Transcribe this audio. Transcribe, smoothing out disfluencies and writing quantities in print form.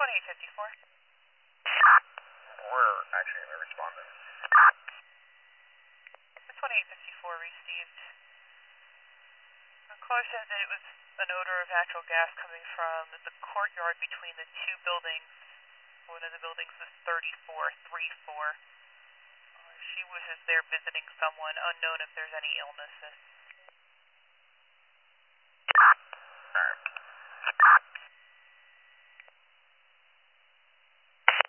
2854. We're actually responding. 2854 received. The caller says that it was an odor of natural gas coming from the courtyard between the two buildings. One of the buildings was 3434. She was just there visiting someone, unknown if there's any illnesses.